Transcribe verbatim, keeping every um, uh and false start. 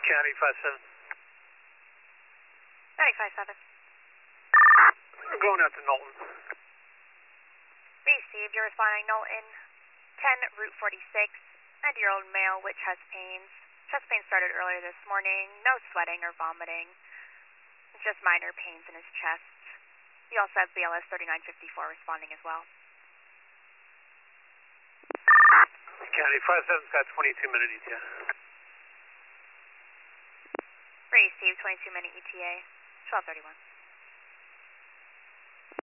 County five seven. ninety-five seven. We're going out to Knowlton. Received. You're responding Knowlton, ten Route forty-six, ninety-year-old male with chest pains. Chest pains started earlier this morning. No sweating or vomiting. Just minor pains in his chest. We also have B L S thirty-nine fifty-four responding as well. County five seven's got twenty-two minute E T A. Received. twenty-two minute E T A. twelve thirty-one.